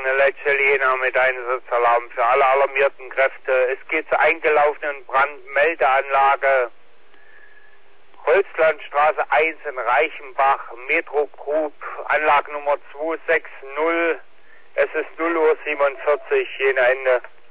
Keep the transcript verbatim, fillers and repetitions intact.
Lecce Jena mit Einsatzalarm für alle alarmierten Kräfte. Es geht zur eingelaufenen Brandmeldeanlage Holzlandstraße eins in Reichenbach, Metro Group, Anlage Nummer zwei sechs null. Es ist null Uhr siebenundvierzig, Jena Ende.